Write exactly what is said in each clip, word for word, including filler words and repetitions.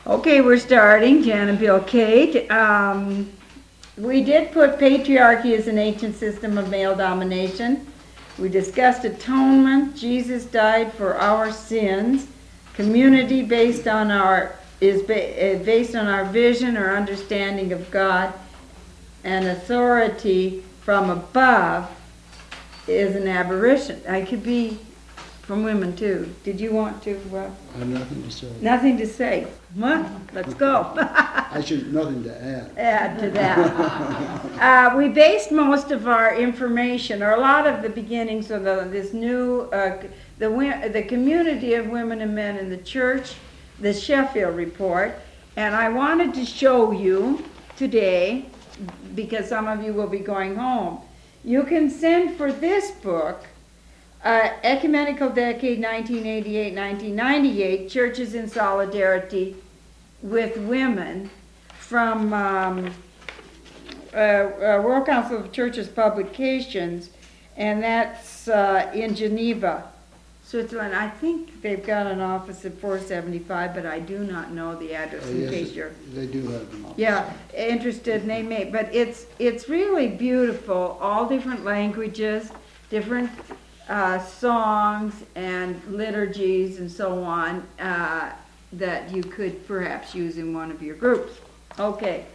Okay, we're starting. Jan and Bill Kate. Um, we did put patriarchy as an ancient system of male domination. We discussed atonement. Jesus died for our sins. Community based on our is ba- uh, based on our vision or understanding of God, and authority from above is an aberration. I could be from women too. Did you want to? Uh, I have nothing to say. nothing to say. What? Let's go. I should, nothing to add. Add to that. uh, we based most of our information, or a lot of the beginnings of the, this new, uh, the, the community of women and men in the church, the Sheffield Report, and I wanted to show you today, because some of you will be going home, you can send for this book, uh, Ecumenical Decade nineteen eighty-eight nineteen ninety-eight, Churches in Solidarity with Women, from um, uh, uh, World Council of Churches Publications, and that's uh, in Geneva, Switzerland. I think they've got an office at four seventy-five, but I do not know the address Oh, in yes, case you're They do have an office. yeah interested. And they may, but it's it's really beautiful. All different languages, different uh, songs and liturgies and so on uh, that you could perhaps use in one of your groups. Okay.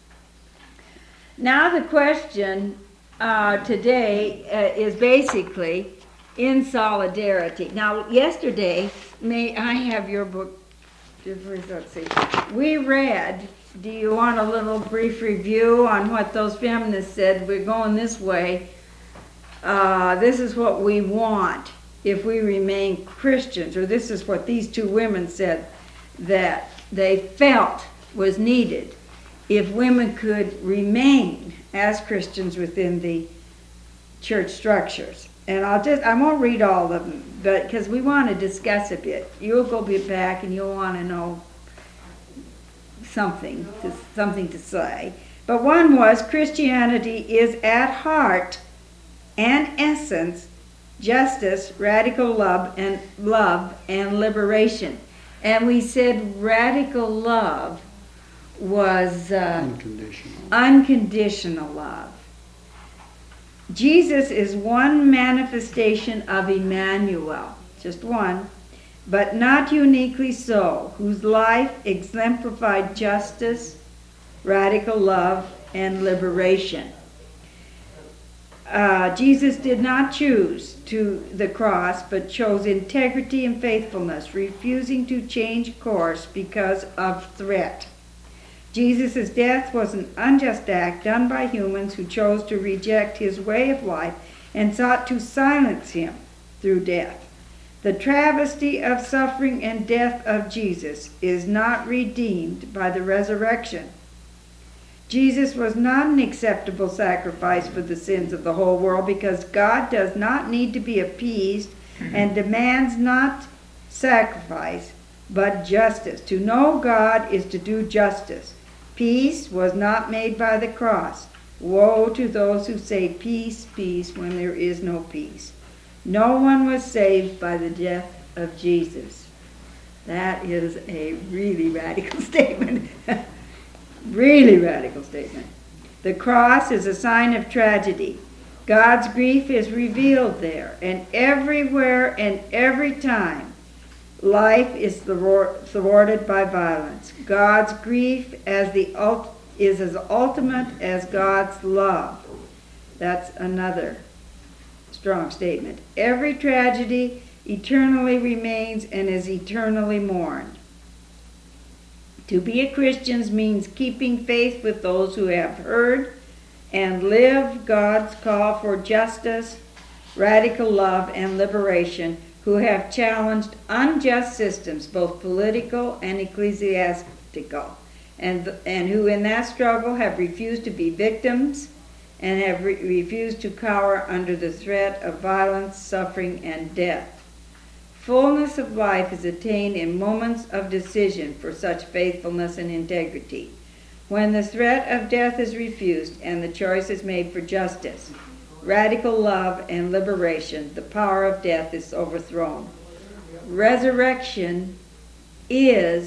Now the question uh, today uh, is basically in solidarity. Now yesterday, may I have your book? Let's see. We read, do you want a little brief review on what those feminists said? We're going this way. Uh, this is what we want if we remain Christians, or this is what these two women said that they felt was needed if women could remain as Christians within the church structures. And I'll just, I won't read all of them, but because we want to discuss a bit. You'll go back and you'll want to know something, to, something to say. But one was, Christianity is at heart and essence justice, radical love, and love and liberation. And we said radical love was uh, Unconditional. unconditional love. Jesus is one manifestation of Emmanuel, just one, but not uniquely so, whose life exemplified justice, radical love, and liberation. Uh, Jesus did not choose to the cross, but chose integrity and faithfulness, refusing to change course because of threat. Jesus' death was an unjust act done by humans who chose to reject his way of life and sought to silence him through death. The travesty of suffering and death of Jesus is not redeemed by the resurrection. Jesus was not an acceptable sacrifice for the sins of the whole world, because God does not need to be appeased and demands not sacrifice, but justice. To know God is to do justice. Peace was not made by the cross. Woe to those who say peace, peace, when there is no peace. No one was saved by the death of Jesus. That is a really radical statement. Really radical statement. The cross is a sign of tragedy. God's grief is revealed there, and everywhere and every time life is thwarted by violence. God's grief as the ult- is as ultimate as God's love. That's another strong statement. Every tragedy eternally remains and is eternally mourned. To be a Christian means keeping faith with those who have heard and live God's call for justice, radical love, and liberation, who have challenged unjust systems, both political and ecclesiastical, and, and who in that struggle have refused to be victims and have re- refused to cower under the threat of violence, suffering, and death. Fullness of life is attained in moments of decision for such faithfulness and integrity, when the threat of death is refused and the choice is made for justice, radical love, and liberation. The power of death is overthrown. Resurrection is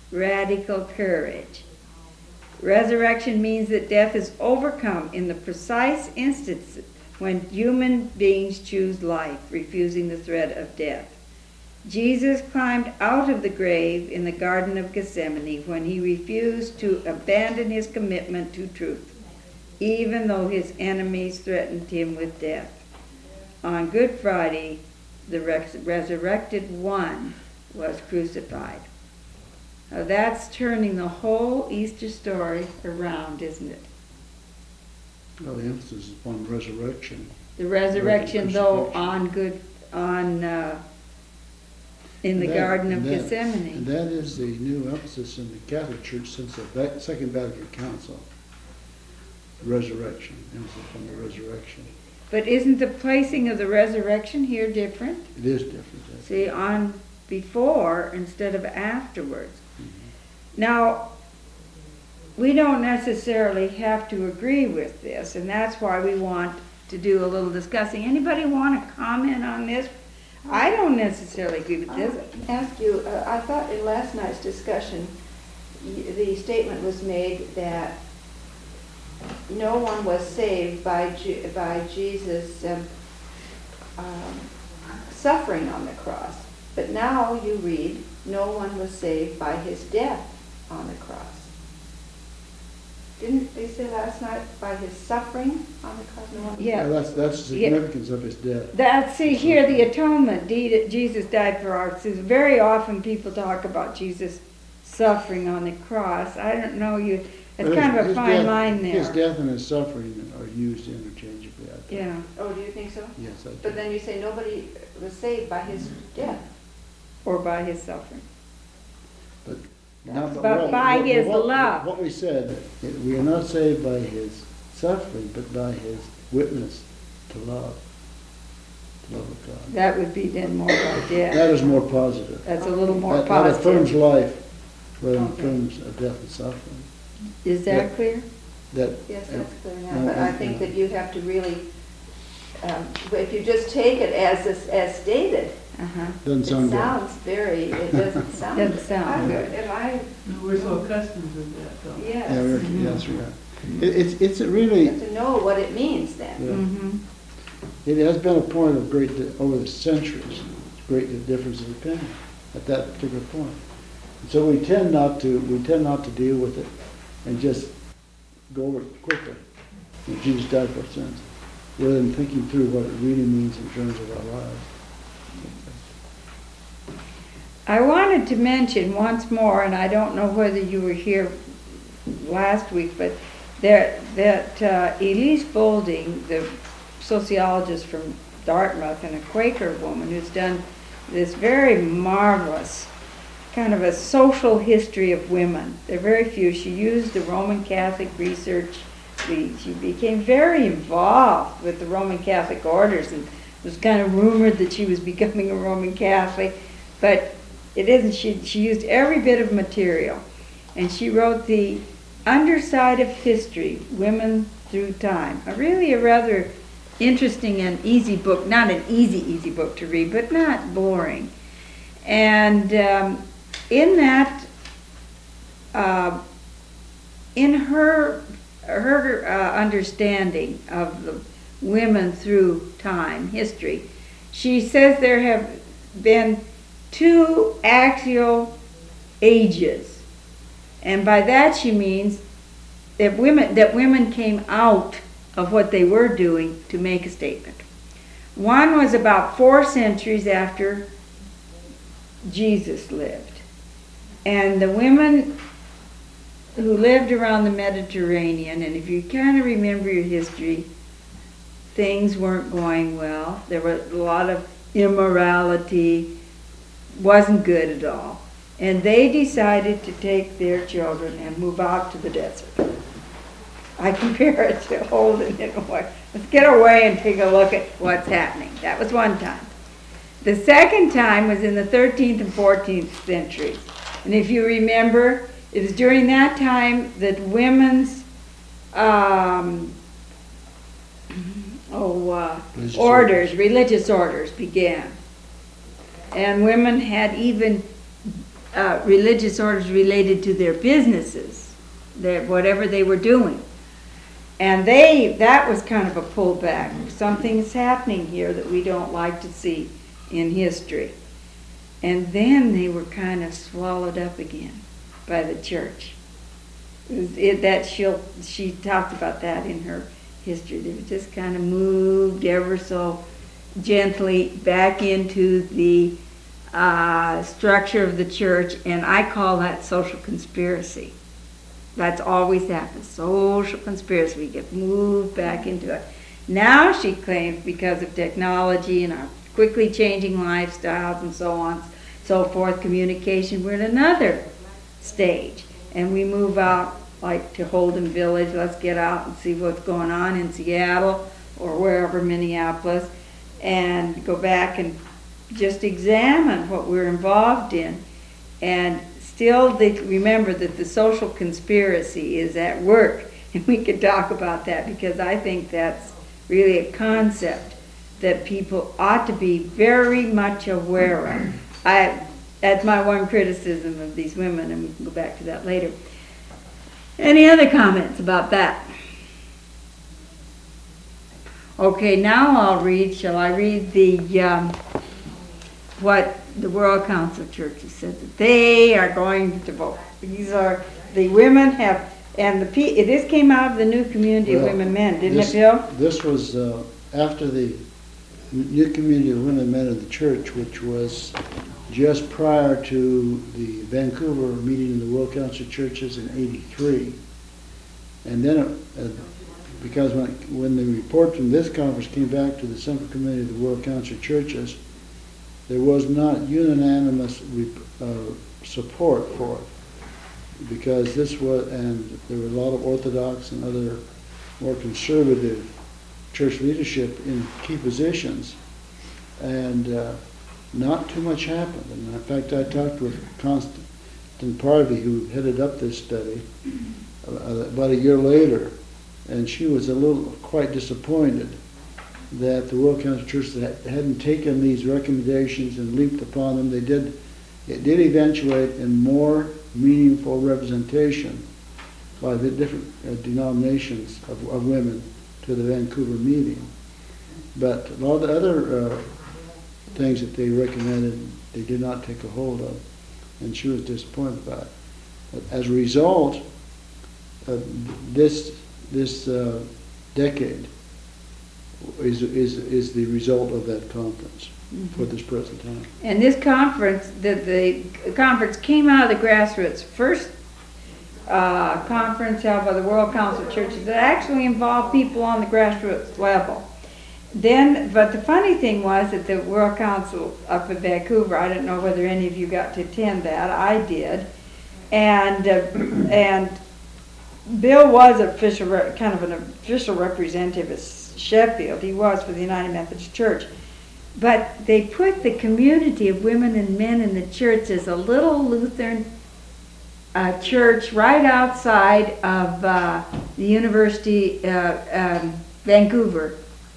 radical courage. Resurrection means that death is overcome in the precise instance when human beings choose life, refusing the threat of death. Jesus climbed out of the grave in the Garden of Gethsemane when he refused to abandon his commitment to truth, even though his enemies threatened him with death. On Good Friday, the res- resurrected one was crucified. Now that's turning the whole Easter story around, isn't it? Well, the emphasis is upon resurrection. The resurrection, though, crucifixion. on good, on uh, in the And that- Garden of and that- Gethsemane. And that is the new emphasis in the Catholic Church since the Va- Second Vatican Council. Resurrection, emphasis on the resurrection. But isn't the placing of the resurrection here different? It is different. I think. See, on before instead of afterwards. Mm-hmm. Now, we don't necessarily have to agree with this, and that's why we want to do a little discussing. Anybody want to comment on this? I don't necessarily agree with this. I'll ask you, uh, I thought in last night's discussion, y- the statement was made that no one was saved by, Je- by Jesus um, um, suffering on the cross. But now you read, no one was saved by his death on the cross. Didn't they say last night by his suffering on the cross? No one was Yeah. Well, that's, that's the Yeah. significance of his death. That, see, here, the atonement, deed, Jesus died for our sins. Very often people talk about Jesus suffering on the cross. I don't know, you, it's But kind his- of a his fine death- line His there. death and his suffering are used interchangeably, I think. Yeah, Oh, do you think so? Yes, I do. But then you say nobody was saved by his death. or by his suffering. But now, But what- by what- his what- love. What we said, that we are not saved by his suffering, but by his witness to love, to love of God. That would be then more by death. That is more positive. That's a little more That that affirms positive. life rather than Okay. affirms a death and suffering. Is that clear? That, Yes, uh, that's clear no, now, but I uh, think uh, that you have to really, um, if you just take it as, this- as stated, Uh-huh. doesn't it sound good. sounds very, it doesn't sound. Doesn't good. sound I- good. Am I, We're so accustomed to that, though. yes. Yeah, we're- Mhm. yes, we are. It, it's, it's a You really, have to know what it means then. yeah. Mm-hmm. It has been a point of great, di- over the centuries, great difference of opinion at that particular point. And so we tend not to, we tend not to deal with it and just go over it quickly. You know, Jesus died for our sins, rather than thinking through what it really means in terms of our lives. I wanted to mention once more, and I don't know whether you were here last week, but that, that uh, Elise Boulding, the sociologist from Dartmouth and a Quaker woman who's done this very marvelous kind of a social history of women. There are very few. She used the Roman Catholic research. She, she became very involved with the Roman Catholic orders, and it was kind of rumored that she was becoming a Roman Catholic, but it isn't. She, she used every bit of material, and she wrote the Underside of History, Women Through Time, a really a rather interesting and easy book, not an easy, easy book to read, but not boring. And um, in that, uh, in her her uh, understanding of the women through time, history, she says there have been two axial ages, and by that she means that women that women came out of what they were doing to make a statement. One was about four centuries after Jesus lived, and the women who lived around the Mediterranean, and if you kind of remember your history, things weren't going well. There was a lot of immorality, wasn't good at all. And they decided to take their children and move out to the desert. I compare it to Holden in a way. Let's get away and take a look at what's happening. That was one time. The second time was in the thirteenth and fourteenth centuries. And if you remember, it was during that time that women's um, oh, uh, Religious orders, orders. religious orders began. And women had even uh, religious orders related to their businesses, their, whatever they were doing. And they, that was kind of a pullback. Something's happening here that we don't like to see in history. And then they were kind of swallowed up again by the church. It, was- it, that she'll, she talked about that in her history. They were just kind of moved ever so gently back into the uh, structure of the church, and I call that social conspiracy. That's always happens. Social conspiracy. We get moved back into it. Now she claims because of technology and our quickly changing lifestyles and so on, so forth, communication, we're at another stage. And we move out like to Holden Village. Let's get out and see what's going on in Seattle or wherever, Minneapolis, and go back and just examine what we're involved in. And still they remember that the social conspiracy is at work, and we could talk about that because I think that's really a concept that people ought to be very much aware of. I, that's my one criticism of these women, and we can go back to that later. Any other comments about that? Okay, now I'll read, shall I read the, um, what the World Council of Churches said that they are going to vote. These are, the women have, and the, P- this came out of the New Community of Well, Women Men, didn't this- it, Bill? This was uh, after the New Community of Women Men of the Church, which was just prior to the Vancouver meeting of the World Council of Churches in eighty-three. And then, it, uh, because when, when the report from this conference came back to the Central Committee of the World Council of Churches, there was not unanimous uh, support for it, because this was, and there were a lot of Orthodox and other more conservative church leadership in key positions, and uh, not too much happened. And in fact, I talked with Constantine Parvey, who headed up this study, uh, about a year later, and she was a little quite disappointed that the World Council of Churches hadn't taken these recommendations and leaped upon them. They did. It did eventuate in more meaningful representation by the different uh, denominations of, of women to the Vancouver meeting. But a lot of the other uh, things that they recommended, they did not take a hold of, and she was disappointed about it. But as a result, uh, this this uh, decade is is is the result of that conference for this present time. And this conference, the, the conference came out of the grassroots. First uh, conference held by the World Council of Churches that actually involved people on the grassroots level. Then, but the funny thing was that the World Council up in Vancouver, I don't know whether any of you got to attend that, I did, and uh, and Bill was official, kind of an official representative of Sheffield. He was for the United Methodist Church. But they put the community of women and men in the church as a little Lutheran uh, church right outside of uh, the University uh, um, Vancouver.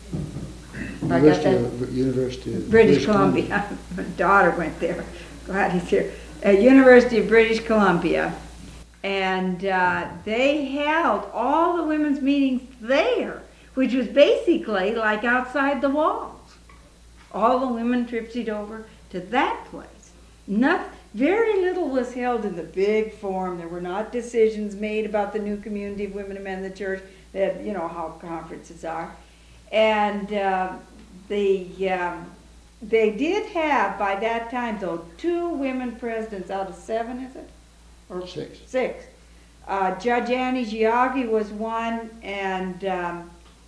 I got University that? of, University of British Columbia. My daughter went there. Glad he's here. Uh, University of British Columbia. And uh, they held all the women's meetings there, which was basically like outside the walls. All the women tripsied over to that place. Not, very little was held in the big forum. There were not decisions made about the New Community of Women and Men in the Church, that, you know, how conferences are. And uh, the, um, they did have, by that time, though, two women presidents out of seven, is it? Or Six. Six. Uh, Judge Annie Giaghi was one, and um,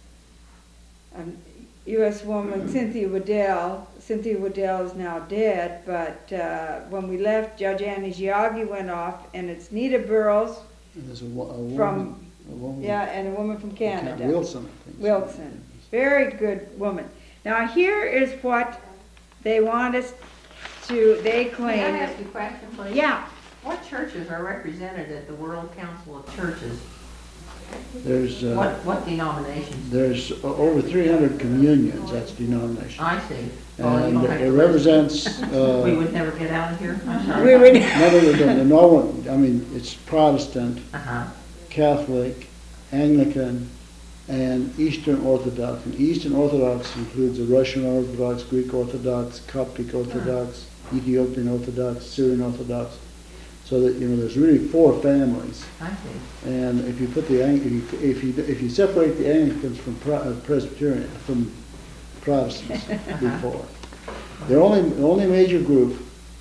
um, U S woman Cynthia Waddell. Cynthia Waddell is now dead, but uh, when we left, Judge Annie Giaghi went off, and it's Nita Burrows, And there's a, wo- a woman, From- a woman, yeah, and a woman from Canada. Wilson, I think. Wilson. Very good woman. Now here is what they want us to, they May claim. I that- ask you a question, please? Yeah, What churches are represented at the World Council of Churches? There's, uh, What, what denominations? there's o- over three hundred communions, that's denomination. I see. Well, you And don't have it to represents, list. uh, We would never get out of here, I'm sorry. We would, none of them, no one, I mean, it's Protestant, Uh-huh, Catholic, Anglican, and Eastern Orthodox. And Eastern Orthodox includes the Russian Orthodox, Greek Orthodox, Coptic Orthodox, Ethiopian Orthodox, Syrian Orthodox. So that, you know, there's really four families. I see. And if you put the, Ang- if you, if you, if you separate the Anglicans from Pro- uh, Presbyterian, from Protestants before, the only, the only major group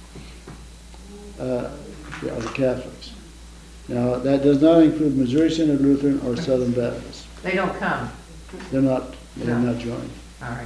uh, are the Catholics. Now, that does not include Missouri Synod Lutheran or Southern Baptist. They don't come, They're not, they're No. not joined. all right.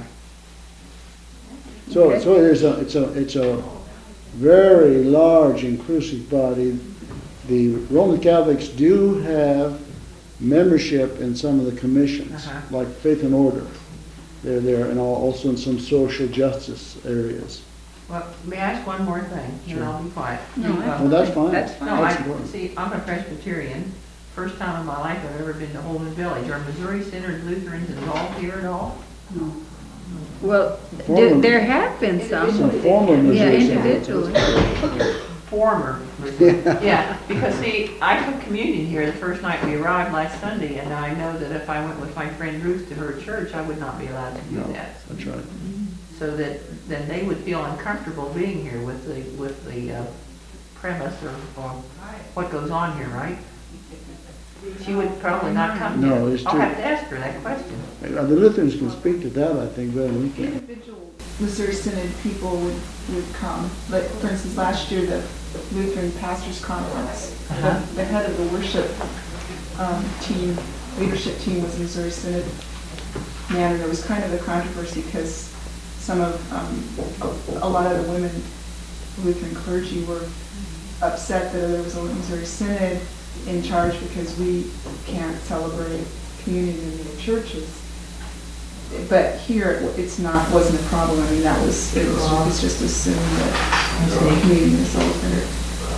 So, Okay. so there's a, it's a, it's a very large inclusive body. The Roman Catholics do have membership in some of the commissions, Uh-huh. like Faith and Order. They're there, and al- also in some social justice areas. Well, may I ask one more thing, Sure. and I'll be quiet? No, You, uh, Well, that's fine. That's No, That's I, important. see, I'm a Presbyterian. First time in my life I've ever been to Holman Village. Are Missouri Synod Lutherans involved here at all? well, Former- th- there have been some. Some former Yeah, Missouri Synod. individually. Former Missouri. Yeah, because see, I took communion here the first night we arrived last Sunday, and I know that if I went with my friend Ruth to her church, I would not be allowed to do No, that. that's right. So that, then they would feel uncomfortable being here with the, with the uh, premise or, or what goes on here, right? She would probably not come here. No, it's I'll true. have to ask her that question. Uh, The Lutherans can speak to that, I think, better than we can. Individual Missouri Synod people would, would come. Like, for instance, last year, the Lutheran Pastors Conference, Uh-huh. the, the head of the worship um, team, leadership team was a Missouri Synod man, and there was kind of a controversy because some of, um, a, a lot of the women Lutheran clergy were upset that there was a Missouri Synod in charge because we can't celebrate communion in the churches. But here, it's not, wasn't a problem. I mean, that was, it was, it's just assumed that communion is celebrated.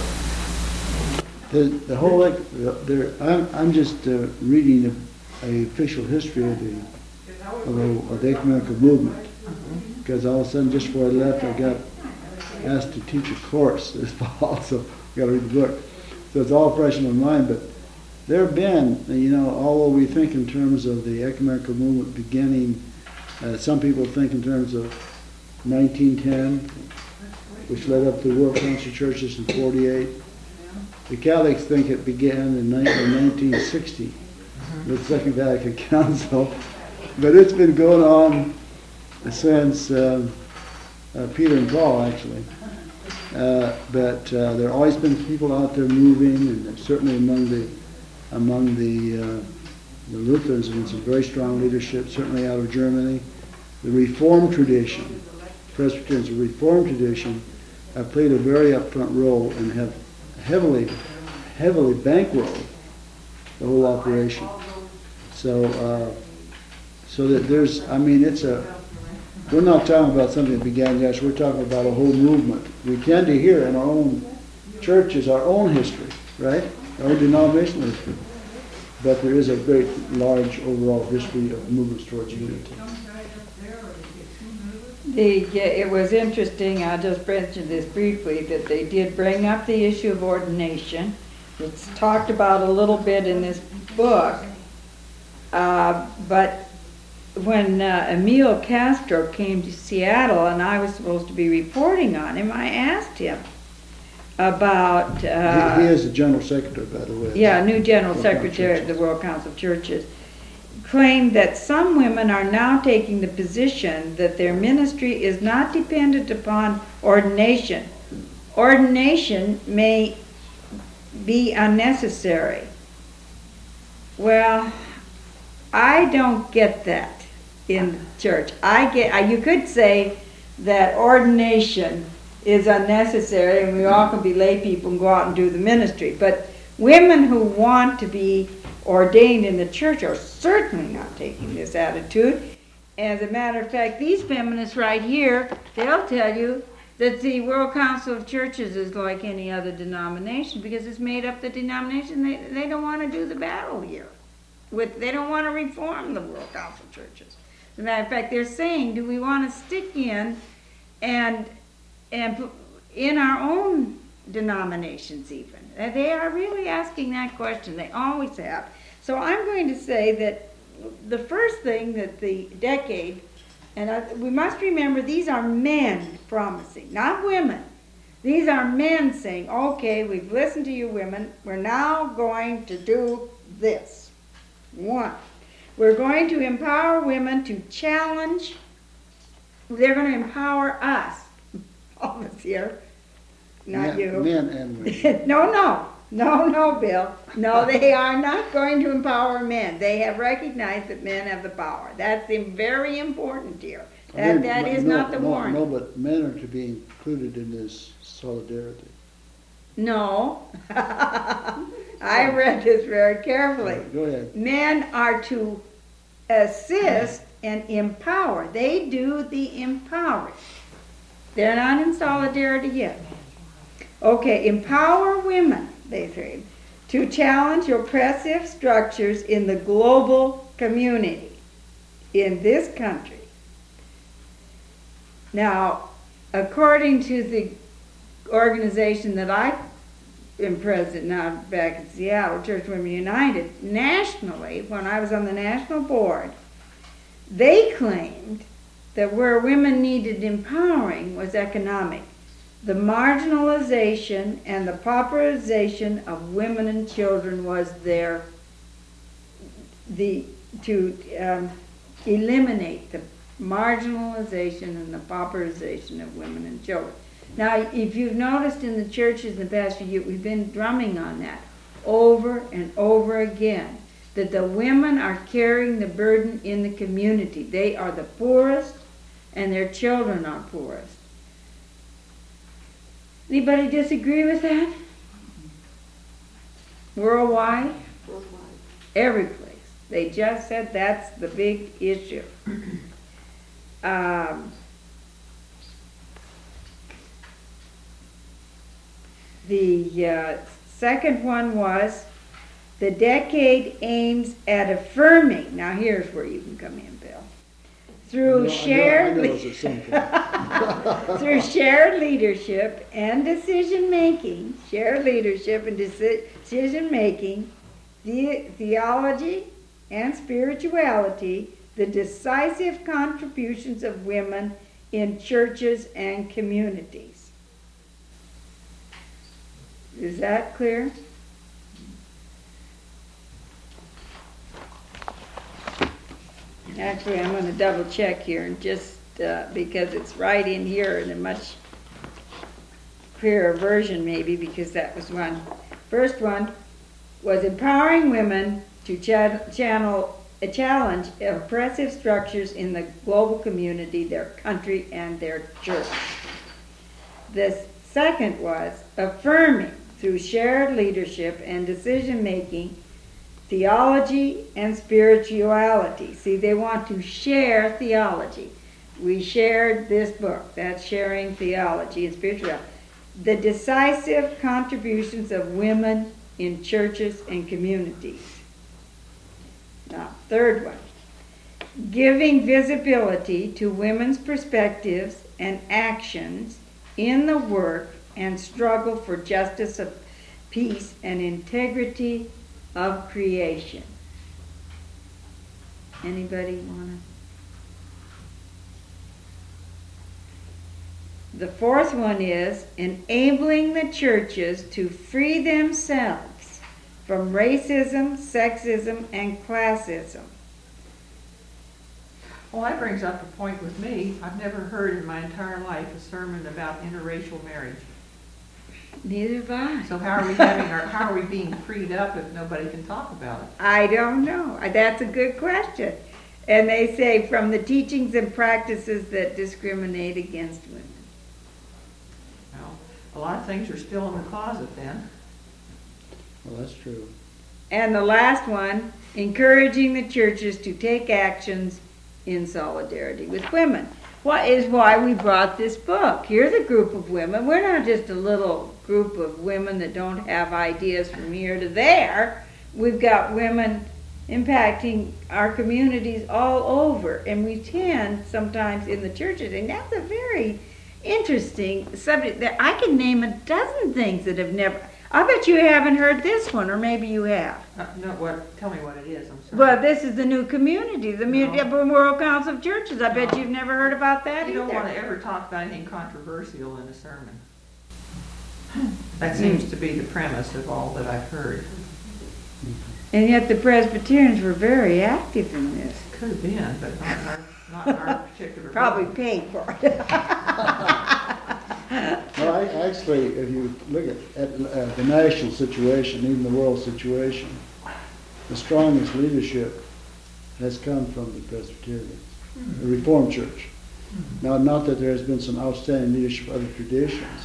The, the whole, ec- the- there, I'm, I'm just uh, reading a, a official history of the, of the, of the ecumenical movement. Because all of a sudden, just before I left, I got asked to teach a course this fall, so I gotta read the book. So it's all fresh in my mind, but there have been, you know, although we think in terms of the ecumenical movement beginning, uh, some people think in terms of nineteen ten, which led up to the World Council of Churches in forty-eight. The Catholics think it began in nineteen sixty with the Second Vatican Council, but it's been going on since um, uh, Peter and Paul, actually. Uh, but uh, there have always been people out there moving, and certainly among the among the, uh, the Lutherans, there have been some very strong leadership, certainly out of Germany. The Reformed tradition, Presbyterians, the Reformed tradition, have played a very upfront role and have heavily, heavily bankrolled the whole operation. So, uh, so that there's, I mean, it's a, we're not talking about something that began yesterday, we're talking about a whole movement. We tend to hear in our own churches our own history, right? Our own denominational history. But there is a great, large overall history of movements towards unity. The, yeah, it was interesting, I'll just mention this briefly, that they did bring up the issue of ordination. It's talked about a little bit in this book, uh, but when uh, Emil Castro came to Seattle and I was supposed to be reporting on him, I asked him about... Uh, He he is the general secretary, by the way. yeah, new general World Council secretary of the Churches. World Council of Churches, claimed that some women are now taking the position that their ministry is not dependent upon ordination. Ordination may be unnecessary. Well, I don't get that in church. I get, I- you could say that ordination is unnecessary and we all can be lay people and go out and do the ministry. But women who want to be ordained in the church are certainly not taking this attitude. As a matter of fact, these feminists right here, they'll tell you that the World Council of Churches is like any other denomination because it's made up the denomination. They, they don't want to do the battle here. with, they don't want to reform the World Council churches. As a matter of fact, they're saying, do we want to stick in and, and put- in our own denominations even? And they are really asking that question. They always have. So I'm going to say that the first thing that the decade, and I, we must remember these are men promising, not women. These are men saying, okay, we've listened to you women, we're now going to do this. One, we're going to empower women to challenge, they're going to empower us, all of us here, not Men- you. Men and women. No, no, no, no, Bill. No, they are not going to empower men. They have recognized that men have the power. That's the- very important here. I That, mean, that no- is no- not the no- warning. No, but men are to be included in this solidarity. No. I read this very carefully. Go ahead. Men are to assist and empower. They do the empowering. They're not in solidarity yet. Okay, empower women, they say, to challenge oppressive structures in the global community, in this country. Now, according to the organization that I am president now back in Seattle, Church Women United, nationally, when I was on the national board, they claimed that where women needed empowering was economic. The marginalization and the pauperization of women and children was their, the, to um, eliminate the marginalization and the pauperization of women and children. Now, if you've noticed in the churches in the past few years, we've been drumming on that over and over again, that the women are carrying the burden in the community. They are the poorest, and their children are poorest. Anybody disagree with that? Worldwide? Worldwide. Every place. They just said that's the big issue. Um, the uh, second one was the decade aims at affirming. Now here's where you can come in, Bill. Through I know- I know- shared I know le- it's a simple. through shared leadership and decision making, shared leadership and deci- decision making, the theology and spirituality, the decisive contributions of women in churches and communities. Is that clear? Actually, I'm going to double check here and just uh, because it's right in here in a much clearer version maybe, because that was one. First one was empowering women to cha- channel a challenge oppressive structures in the global community, their country, and their church. The second was affirming through shared leadership and decision making, theology and spirituality. See, they want to share theology. We shared this book. That's sharing theology and spirituality. The decisive contributions of women in churches and communities. Now, third one. Giving visibility to women's perspectives and actions in the work and struggle for justice, of peace, and integrity of creation. Anybody want to? The fourth one is enabling the churches to free themselves from racism, sexism, and classism. Well, that brings up a point with me. I've never heard in my entire life a sermon about interracial marriage. Neither have I. So how are we having our, how are we being freed up if nobody can talk about it? I don't know. That's a good question. And they say from the teachings and practices that discriminate against women. Well, a lot of things are still in the closet then. Well, that's true. And the last one, encouraging the churches to take actions in solidarity with women. What is why we brought this book. Here's a group of women. We're not just a little group of women that don't have ideas from here to there. We've got women impacting our communities all over. And we tend sometimes in the churches, and that's a very interesting subject that I can name a dozen things that have never, I bet you haven't heard this one, or maybe you have. Uh, No, what, tell me what it is, I'm sorry. Well, this is the new community, the mu- No. World Council of Churches. I bet No. you've never heard about that You don't want either. to ever talk about anything controversial in a sermon. That seems to be the premise of all that I've heard. And yet the Presbyterians were very active in this. Could have been, but not in our, not in our particular. Probably building. paid for it. Well, I, actually, if you look at, at uh, the national situation, even the world situation, the strongest leadership has come from the Presbyterians, the Reformed Church. Now, not that there has been some outstanding leadership of other traditions,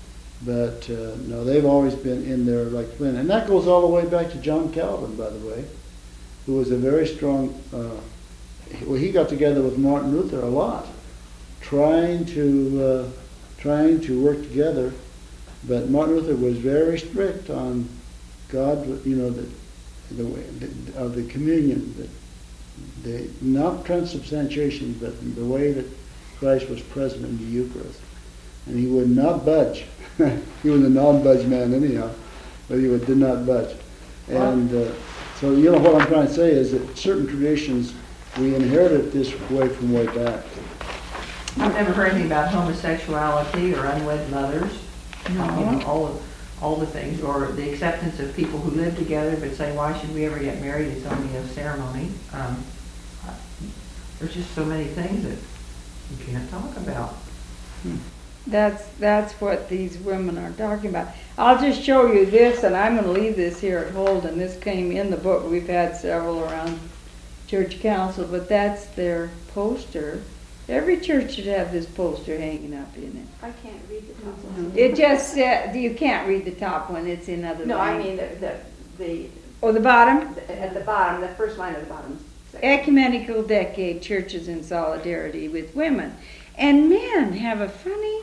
but uh, no, they've always been in there like Flynn. And that goes all the way back to John Calvin, by the way, who was a very strong, uh, well, he got together with Martin Luther a lot, trying to, uh, trying to work together. But Martin Luther was very strict on God, you know, the, the way the, of the communion, the, the not transubstantiation, but the way that Christ was present in the Eucharist, and he would not budge. He was a non-budge man anyhow, but he would, did not budge. And uh, so, you know, what I'm trying to say is that certain traditions, we inherited this way from way back. I've never heard anything about homosexuality or unwed mothers. You know, all of, all the things, or the acceptance of people who live together but say, why should we ever get married? It's only a ceremony. Um, there's just so many things that you can't talk about. That's, that's what these women are talking about. I'll just show you this, and I'm gonna leave this here at Holden. This came in the book. We've had several around church council, but that's their poster. Every church should have this poster hanging up in it. I can't read the top one. It just said, you can't read the top one, it's in other No, I language. mean, the, the, the, Oh, the bottom? at the bottom, the first line of the bottom section. Ecumenical Decade, Churches in Solidarity with Women. And men have a funny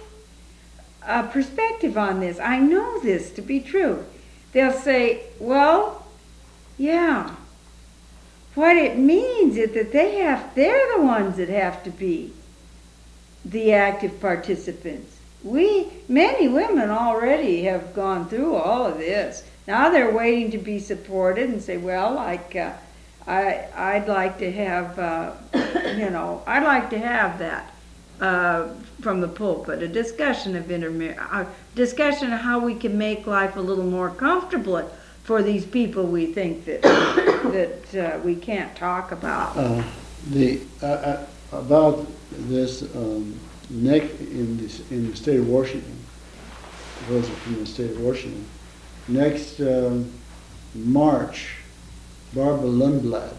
uh, perspective on this. I know this to be true. They'll say, well, yeah, what it means is that they have, they're the ones that have to be the active participants. We, many women already have gone through all of this. Now they're waiting to be supported and say, well, like, uh, I, I'd like to have, uh, you know, I'd like to have that uh, from the pulpit, a discussion of intermarriage, a discussion of how we can make life a little more comfortable for these people we think that that uh, we can't talk about. Uh, the uh, uh, about this um, next in this in the state of Washington, it wasn't from the state of Washington. Next um, March, Barbara Lundblad,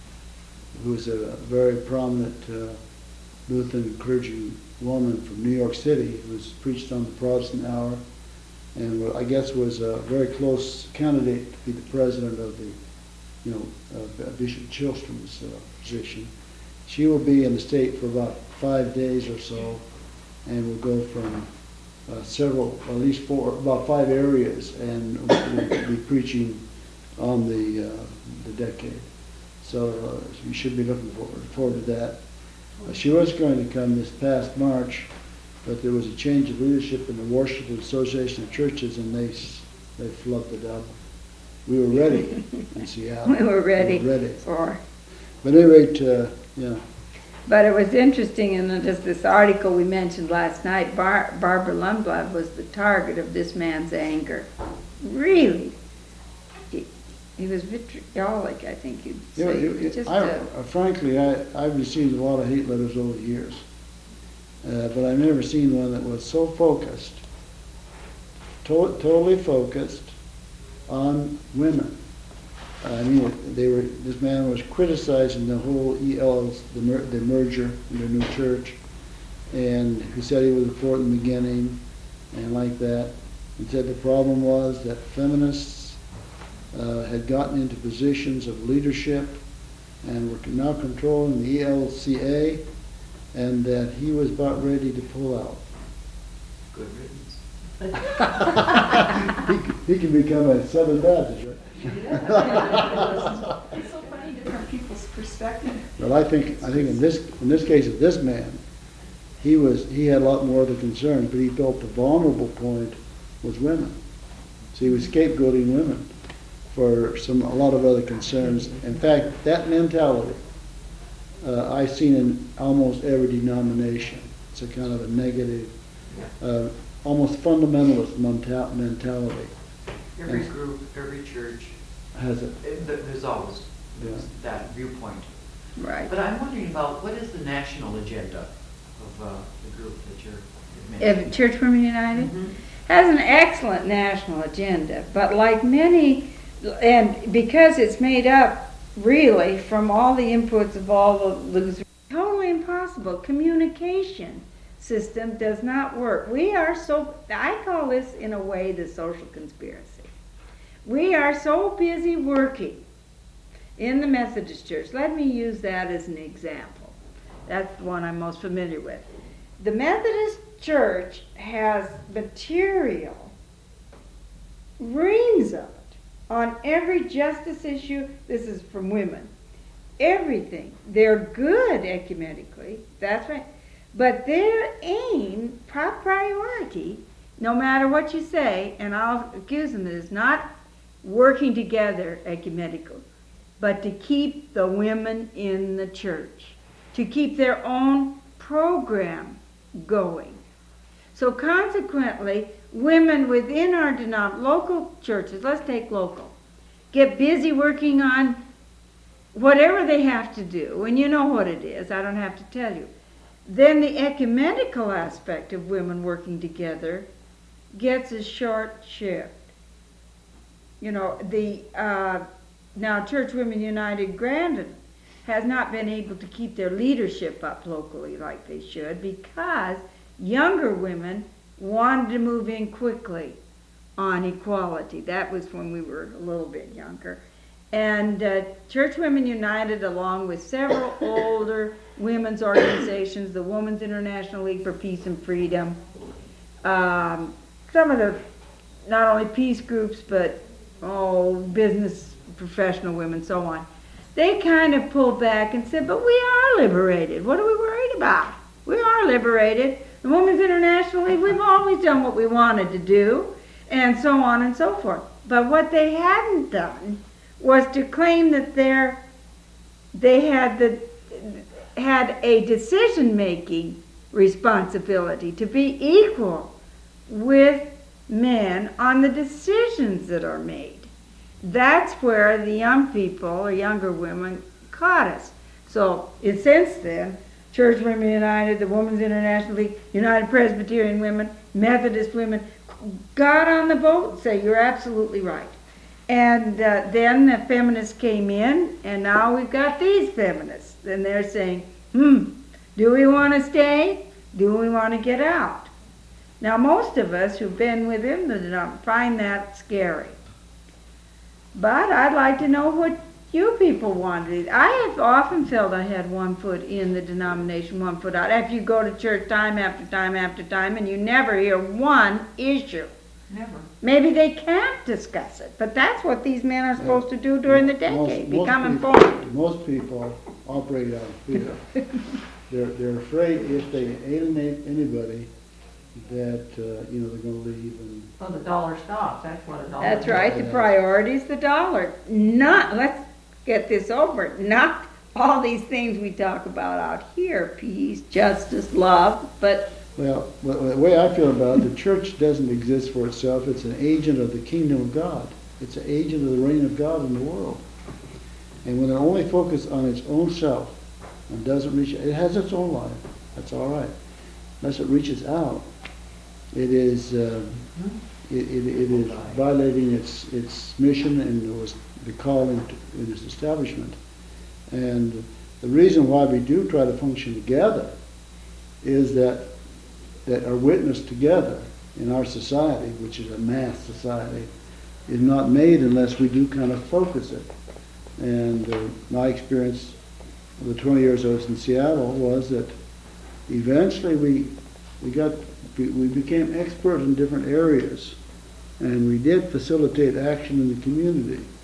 who is a very prominent uh, Lutheran clergy woman from New York City, who was preached on the Protestant Hour, and well, I guess was a very close candidate to be the president of the, you know, uh, Bishop Chilstrom's uh, position. She will be in the state for about five days or so, and will go from uh, several, at least four, about five areas, and will be preaching on the uh, the decade. So uh, you should be looking forward, forward to that. Uh, she was going to come this past March, but there was a change of leadership in the Washington Association of Churches, and they they flubbed it up. We were ready in Seattle. We were ready, We were ready. for. But at any rate, uh, yeah. But it was interesting in just this article we mentioned last night. Bar- Barbara Lundblad was the target of this man's anger. Really, he, he was vitriolic, I think you'd You know, say. you- He was just I, a- uh, frankly, I, I've received a lot of hate letters over the years, uh, but I've never seen one that was so focused, to- totally focused on women. I mean, they were. This man was criticizing the whole E L, the, mer- the merger in the new church, and he said he was for it in the beginning, and like that. He said the problem was that feminists uh, had gotten into positions of leadership and were now controlling the E L C A, and that he was about ready to pull out. Good riddance. he, c- he can become a Southern Baptist, right? It's so funny perspective. But I think, I think in this, in this case of this man, he was, he had a lot more other concerns, but he felt the vulnerable point was women. So he was scapegoating women for some, a lot of other concerns. In fact, that mentality, uh, I've seen in almost every denomination. It's a kind of a negative, uh, almost fundamentalist menta- mentality. Every And- group, every church, Has it? eh, th- there's always Yeah. that viewpoint. Right. But I'm wondering about, what is the national agenda of uh, the group that you're If mentioning? Church Women United Mhm. has an excellent national agenda, but like many, and because it's made up really from all the inputs of all the Lutherans, totally impossible. Communication system does not work. We are so, I call this in a way the social conspiracy. We are so busy working in the Methodist Church. Let me use that as an example. That's the one I'm most familiar with. The Methodist Church has material, reams of it, on every justice issue. This is from women. Everything. They're good ecumenically, that's right. But their aim, top priority, no matter what you say, and I'll accuse them, is not working together ecumenical, but to keep the women in the church, to keep their own program going. So consequently, women within our denom- local churches, let's take local, get busy working on whatever they have to do, and you know what it is, I don't have to tell you. Then the ecumenical aspect of women working together gets a short shift. You know, the uh, now Church Women United Grandin has not been able to keep their leadership up locally like they should because younger women wanted to move in quickly on equality. That was when we were a little bit younger. And uh, Church Women United, along with several older women's organizations, the Women's International League for Peace and Freedom, um, some of the, not only peace groups, but oh, business professional women, so on, they kind of pulled back and said, but we are liberated. What are we worried about? We are liberated. The Women's International League, we've always done what we wanted to do, and so on and so forth. But what they hadn't done was to claim that they're, they had the had a decision-making responsibility to be equal with men on the decisions that are made. That's where the young people or younger women caught us. So, it, since then, Church Women United, the Women's International League, United Presbyterian Women, Methodist Women got on the boat and say, you're absolutely right. And uh, then the feminists came in, and now we've got these feminists. And they're saying, hmm, do we want to stay? Do we want to get out? Now, most of us who've been within the denomination find that scary. But I'd like to know what you people wanted. I have often felt I had one foot in the denomination, one foot out. After you go to church time after time after time, and you never hear one issue. Never. Maybe they can't discuss it, but that's what these men are supposed to do during the decade, Most- most become people- informed. Most people operate out of fear. They're, they're afraid if they alienate anybody that, uh, you know, they're gonna leave and, Oh, the dollar stops, that's what a dollar. That's right, the priority's the dollar. Not, let's get this over, not all these things we talk about out here, peace, justice, love, but well, the way I feel about it, the church doesn't exist for itself. It's an agent of the kingdom of God. It's an agent of the reign of God in the world. And when it only focuses on its own self and doesn't reach, it has its own life. That's all right. Unless it reaches out, it is uh, it, it, it is violating its its mission and it was the calling to, in its establishment. And the reason why we do try to function together is that that our witness together in our society, which is a mass society, is not made unless we do kind of focus it. And uh, my experience of the twenty years I was in Seattle was that eventually we we got we, we became expert in different areas, and we did facilitate action in the community.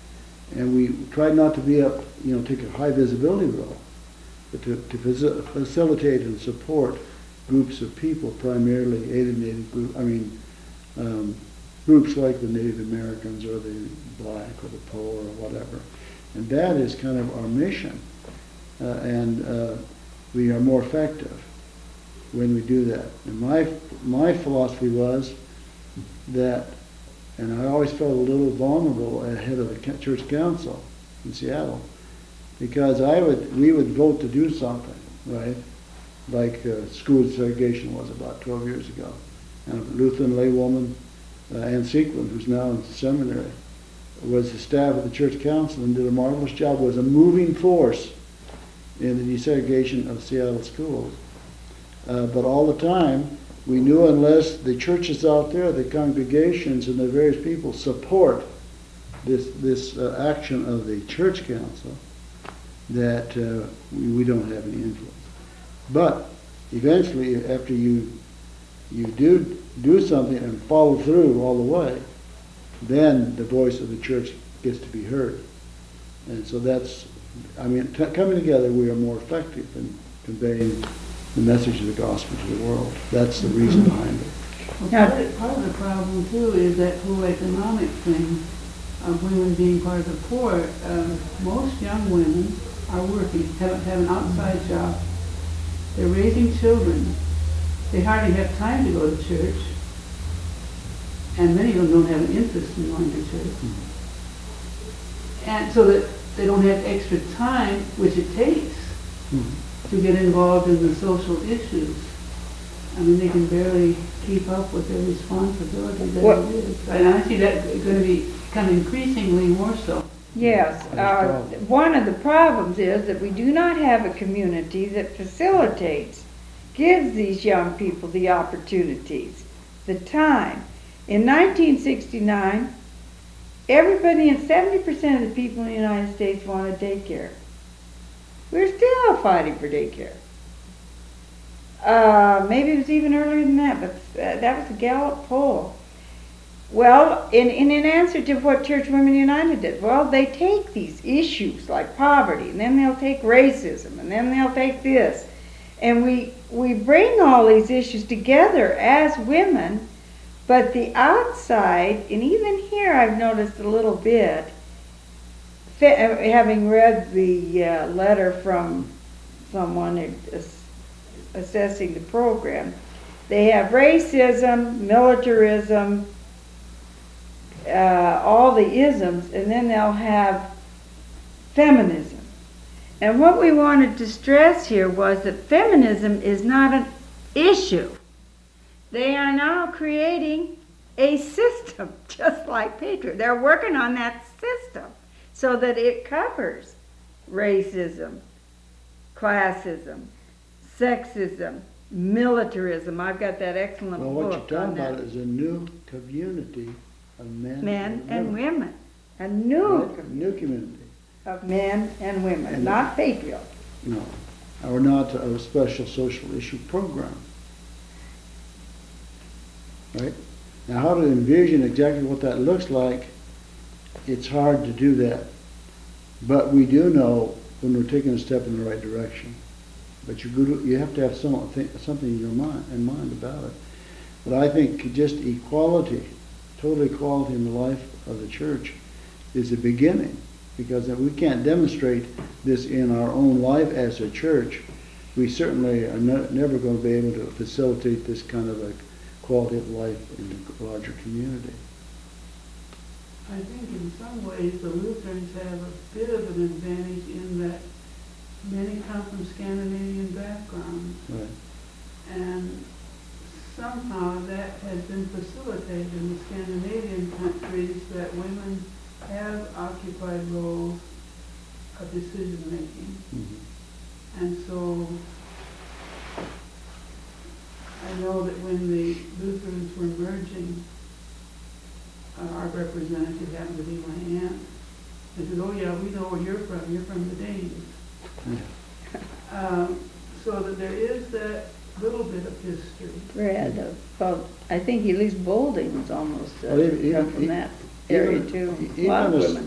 And we tried not to be up, you know, take a high visibility role, but to, to faci- facilitate and support groups of people, primarily alienated group, I mean, um, groups like the Native Americans or the black or the poor or whatever. And that is kind of our mission. Uh, and uh, we are more effective when we do that. And my, my philosophy was that, and I always felt a little vulnerable ahead of the ca- church council in Seattle, because I would, we would vote to do something, right? Like uh, school segregation was about twelve years ago. And a Lutheran laywoman, uh, Ann Sequin, who's now in seminary, was the staff of the church council and did a marvelous job, was a moving force in the desegregation of Seattle schools. Uh, but all the time, we knew unless the churches out there, the congregations and the various people support this, this uh, action of the church council, that uh, we, we don't have any influence. But eventually, after you you do do something and follow through all the way, then the voice of the church gets to be heard. And so that's, I mean, t- coming together, we are more effective in conveying the message of the gospel to the world. That's the reason behind it. Well, Now- part of, part of the problem too is that whole economic thing of women being part of the poor. Um, most young women are working, have, have an outside job. They're raising children. They hardly have time to go to church. And many of them don't have an interest in going to church. And so that they don't have extra time, which it takes, Mhm. to get involved in the social issues. I mean, they can barely keep up with their responsibilities What- as it is. And I see that going to become increasingly more so. Yes, That's uh, problem. one of the problems is that we do not have a community that facilitates, gives these young people the opportunities, the time. In nineteen sixty-nine, everybody and seventy percent of the people in the United States wanted daycare. We're still fighting for daycare. Uh, maybe it was even earlier than that, but uh, that was a Gallup poll. Well, in, in an answer to what Church Women United did, well, they take these issues like poverty, and then they'll take racism, and then they'll take this. And we, we bring all these issues together as women, but the outside, and even here I've noticed a little bit, fa- having read the uh, letter from someone ass- assessing the program, they have racism, militarism, uh, all the isms, and then they'll have feminism. And what we wanted to stress here was that feminism is not an issue. They are now creating a system, just like patriarchy. They're working on that system so that it covers racism, classism, sexism, militarism. I've got that excellent Well, what you're book on talking about that. is a new community of men, Men and women. women. A new Right? A new community. of men and women, And- not patriarchy. No, or not a special social issue program. Right? Now, how to envision exactly what that looks like, it's hard to do that. But we do know when we're taking a step in the right direction. But you go to, you have to have some, something in your mind, in mind about it. But I think just equality, total equality in the life of the church is the beginning. Because if we can't demonstrate this in our own life as a church, we certainly are ne- never going to be able to facilitate this kind of a quality of life in the larger community. I think in some ways the Lutherans have a bit of an advantage in that many come from Scandinavian backgrounds. Right. And somehow that has been facilitated in the Scandinavian countries that women have occupied roles of decision making. Mm-hmm. And so I know that when the Lutherans were merging, uh, our representative happened to be my aunt. They said, oh yeah, we know where you're from, you're from the Danes. Yeah. Um, so that there is that little bit of history. Read about, I think at least Boulding was almost uh, Well, even- come from even- that area even- too. A even lot of as- women have.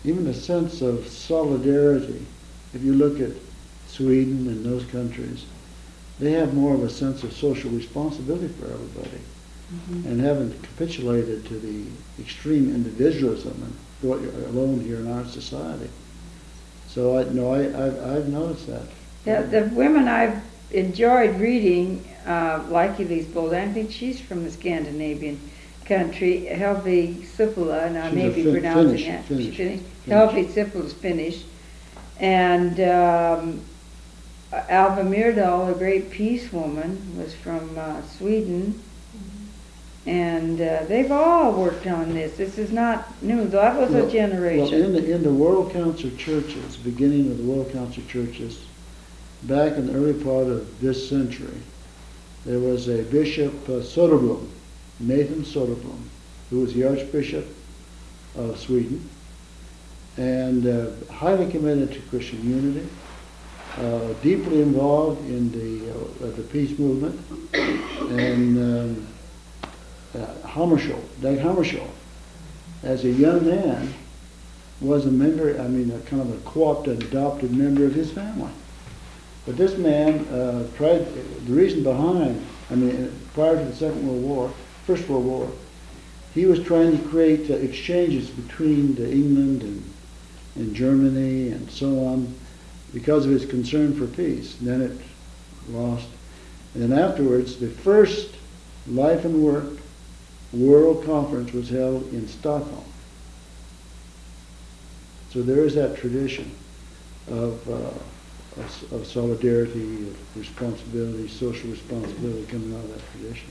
even a sense of solidarity. If you look at Sweden and those countries, they have more of a sense of social responsibility for everybody, Mhm. and haven't capitulated to the extreme individualism and what you're alone here in our society. So I no, I I've, I've noticed that. Yeah, the women I've enjoyed reading, uh, like Elise Bold, I think she's from the Scandinavian country, Helvi Sipula, and I She's may a be fin- pronouncing Finnish- that. Finnish- She Finnish? Finnish. Helvi Sipula's Finnish. And um, Alva Myrdal, a great peace woman, was from uh, Sweden. And uh, they've all worked on this. This is not new. That was Well- a generation. Well, in the, in the World Council churches, beginning of the World Council churches, back in the early part of this century, there was a Bishop uh, Soderblom, Nathan Soderblom, who was the Archbishop of Sweden, and uh, highly committed to Christian unity, uh, deeply involved in the uh, the peace movement, and um, uh, Hammarskjöld, Dag Hammarskjöld, as a young man, was a member, I mean, a kind of a co-opted, adopted member of his family. But this man uh, tried, the reason behind, I mean, prior to the Second World War, First World War, he was trying to create uh, exchanges between the England and, and Germany and so on because of his concern for peace. And then it lost. And then afterwards, the first Life and Work World Conference was held in Stockholm. So there is that tradition of, uh, of, of solidarity, of responsibility, social responsibility coming out of that tradition.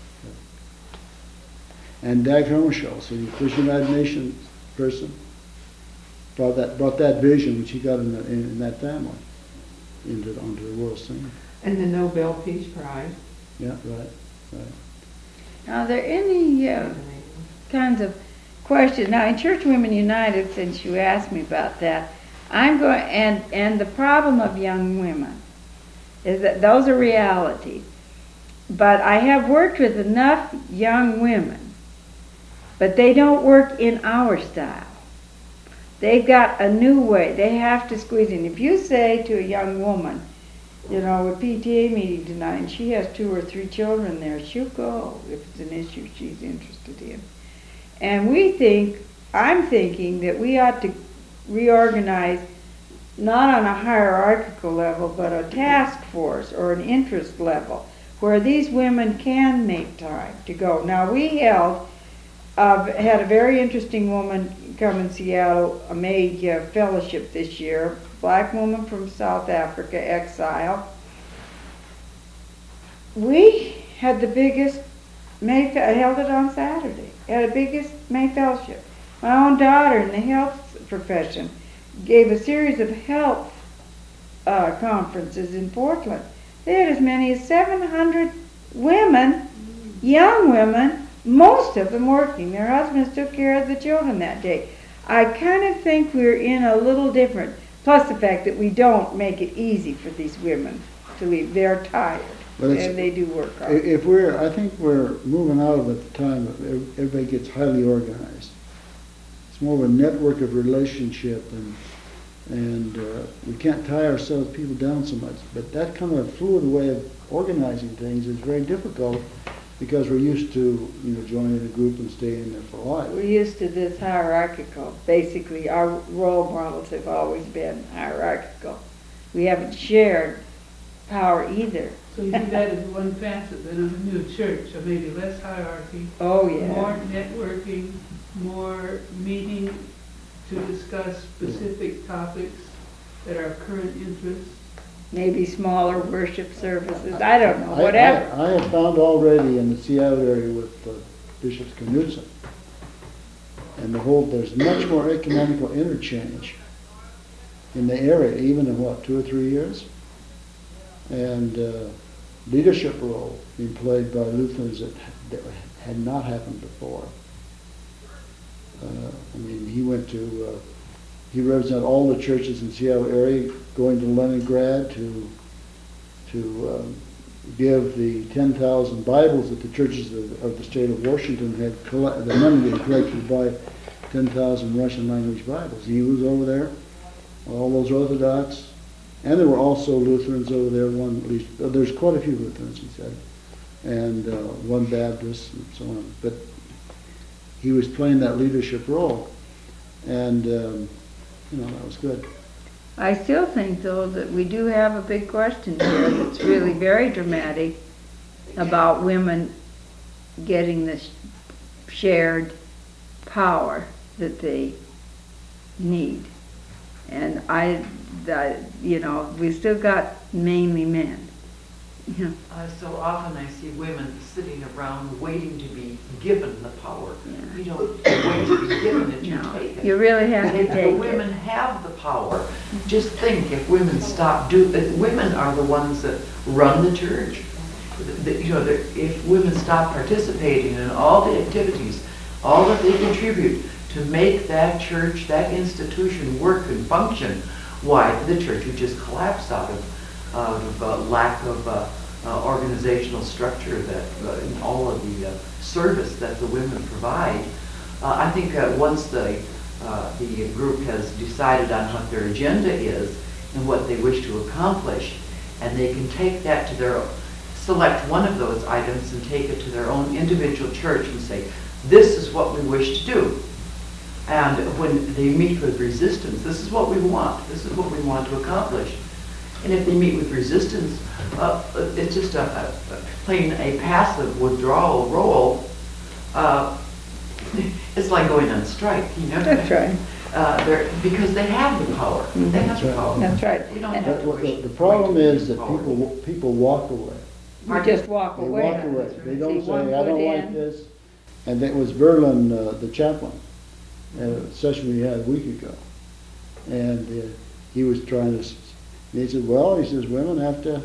And Dag Hammarskjöld, so the Christian United Nations person, brought that brought that vision which he got in, the, in, in that family into onto the world scene. And the Nobel Peace Prize. Yeah, right, right. Are there any uh, kinds of questions? Now, in Church Women United, since you asked me about that, I'm going, and, and the problem of young women is that those are realities. But I have worked with enough young women, but they don't work in our style. They've got a new way. They have to squeeze in. If you say to a young woman, you know, a P T A meeting tonight, and she has two or three children there, she'll go if it's an issue she's interested in. And we think, I'm thinking that we ought to reorganize not on a hierarchical level, but a task force or an interest level where these women can make time to go. Now, we held, uh, had a very interesting woman come in Seattle, a maid uh, fellowship this year, black woman from South Africa, exile. We had the biggest May, I held it on Saturday, had the biggest May fellowship. My own daughter in the health profession gave a series of health uh, conferences in Portland. They had as many as seven hundred women, young women, most of them working. Their husbands took care of the children that day. I kind of think we're in a little different, plus the fact that we don't make it easy for these women to leave. They're tired, But it's- Uh, and they do work I- hard. If we're, I think we're moving out of a time that ev- everybody gets highly organized. It's more of a network of relationship, and and uh, we can't tie ourselves, people down so much. But that kind of fluid way of organizing things is very difficult because we're used to, you know, joining a group and staying there for life. We're used to this hierarchical. Basically, our role models have always been hierarchical. We haven't shared power either. So you see that as one facet then of a new church, or maybe less hierarchy, Oh, yeah. more networking, more meeting to discuss specific topics that are of current interest. Maybe smaller worship services. I don't know, I- whatever. I, I have found already in the Seattle area with uh, Bishop Knudsen, and the whole, there's much more ecumenical interchange in the area, even in what, two or three years? And uh, leadership role being played by Lutherans that, that had not happened before. Uh, I mean, he went to, uh, he represented all the churches in the Seattle area, going to Leningrad to to um, give the ten thousand Bibles that the churches of, of the state of Washington had, coll- the money they collected by ten thousand Russian language Bibles. He was over there, all those Orthodox, and there were also Lutherans over there, one at least, uh, there's quite a few Lutherans, he said, and uh, one Baptist and so on. But he was playing that leadership role, and um, you know, that was good. I still think, though, that we do have a big question here that's really very dramatic about women getting this shared power that they need. And I, that, you know, we still got mainly men. Yeah. Uh, so often I see women sitting around waiting to be given the power. Yeah. You don't wait to be given it, you No, take it. you really have to And if take the women it. have the power, just think if women stop do, uh, women are the ones that run the church. The- the- you know, the- if women stop participating in all the activities, all that they contribute to make that church, that institution work and function, why, the church would just collapse out of, out of uh, lack of uh, uh, organizational structure that, uh, in all of the uh, service that the women provide. Uh, I think uh, once the, uh, the group has decided on what their agenda is and what they wish to accomplish, and they can take that to their, select one of those items and take it to their own individual church and say, this is what we wish to do. And when they meet with resistance, this is what we want, this is what we want to accomplish. And if they meet with resistance, uh, it's just a, a, a plain a passive withdrawal role. Uh, it's like going on strike, you know? That's right. Uh, they're, because they have the power. They have the That's right. power. That's right. We don't And- have But to what the, wish- the problem wait to is be that empowered. people, people walk away. We just walk They away. walk away. They don't See, one say, I foot don't like in. this. And it was Verlin, uh, the chaplain, at a session we had a week ago. And uh, he was trying to, s- and he said, well, he says, women have to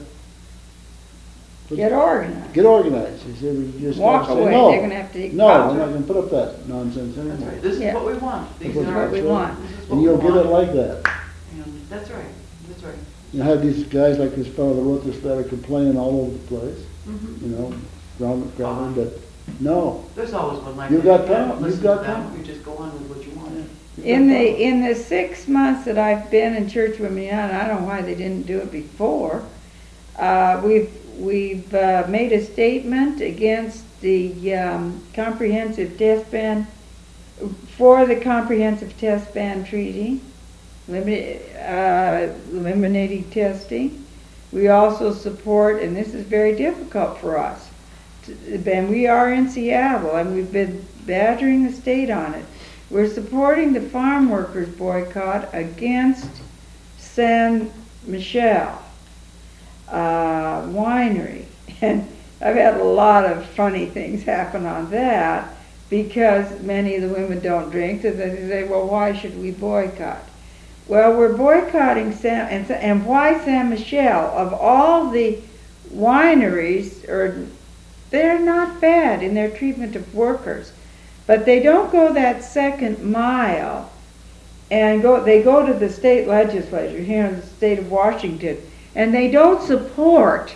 Get organized. get organized. He said, we just Walk gotta say, away. no. They're gonna have to take No, power. we're not gonna put up that nonsense That's anymore. right. This is Yeah. what we want. These That's are what we our- want. this is what And we you'll get want. it like that. And that's right. That's right. You have these guys like this fellow that wrote this letter complaining all over the place, Mhm. you know, ground, ground, but no. There's always one like You've that. got You can't time. You've listen got to them. time. You just go on with what you want. In the, in the six months that I've been in Church Women United, I don't know why they didn't do it before, uh, we've, we've, uh, made a statement against the, um, comprehensive test ban, for the comprehensive test ban treaty, limit, uh, eliminating testing. We also support, and this is very difficult for us, t- and we are in Seattle, and we've been badgering the state on it. We're supporting the farm workers boycott against San Michelle uh, winery. And I've had a lot of funny things happen on that because many of the women don't drink. So they say, well, why should we boycott? Well, we're boycotting San, and, and why San Michelle? Of all the wineries, or they're not bad in their treatment of workers. But they don't go that second mile and go, they go to the state legislature here in the state of Washington, and they don't support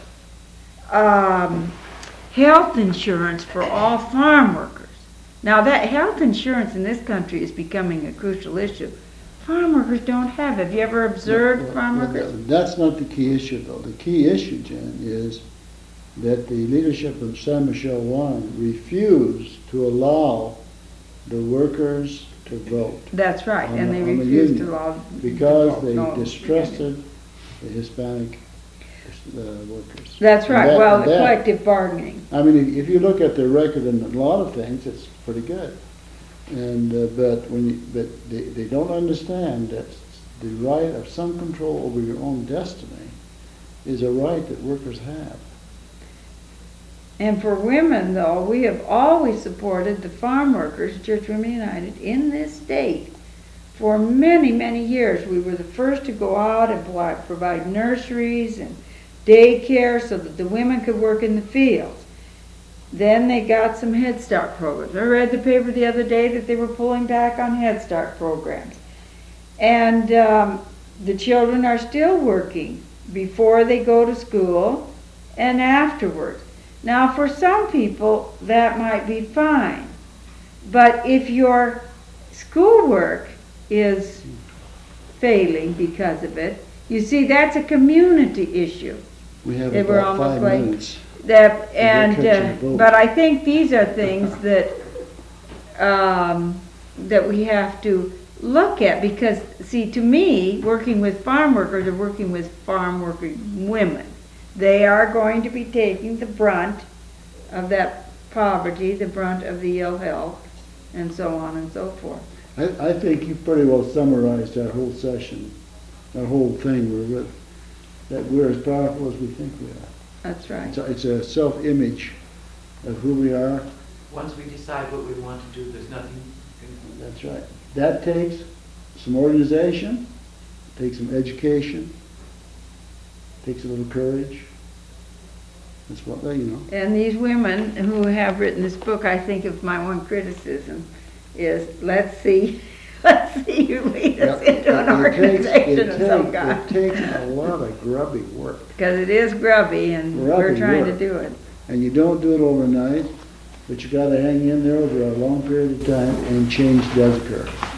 um, health insurance for all farm workers. Now that health insurance in this country is becoming a crucial issue. Farm workers don't have it. Have you ever observed Well, farm well, workers? That's not the key issue, though. The key issue, Jen, is that the leadership of San Michelle Wine refused to allow the workers to vote That's right, on and the- they on the refused to union, allow. because to they vote. No. distrusted the Hispanic uh, workers. That's And right, that- well, and the that- collective bargaining. I mean, if- if you look at their record in a lot of things, it's pretty good. And, uh, but when you, but they, they don't understand that the right of some control over your own destiny is a right that workers have. And for women, though, we have always supported the farm workers, Church Women United, in this state. For many, many years, we were the first to go out and pli- provide nurseries and daycare so that the women could work in the fields. Then they got some Head Start programs. I read the paper the other day that they were pulling back on Head Start programs. And um, the children are still working before they go to school and afterwards. Now, for some people, that might be fine. But if you're schoolwork is failing because of it. You see, that's a community issue. We have They were about almost five like- minutes. That, and, catch your uh, vote. but I think these are things that, um, that we have to look at, because, see, to me, working with farm workers are working with farm working women. They are going to be taking the brunt of that poverty, the brunt of the ill health, and so on and so forth. I, I think you pretty well summarized that whole session, that whole thing, we're with, that we're as powerful as we think we are. That's right. It's a, it's a self-image of who we are. Once we decide what we want to do, there's nothing. That's right. That takes some organization, takes some education, takes a little courage. That's what they, you know. And these women who have written this book, I think of my one criticism is, let's see, let's see you lead us Yeah, into an it- it takes- organization it of some take- kind. It takes a lot of grubby work. Because it is grubby and Grubby we're trying to work. do it. And you don't do it overnight, but you gotta hang in there over a long period of time and change does occur.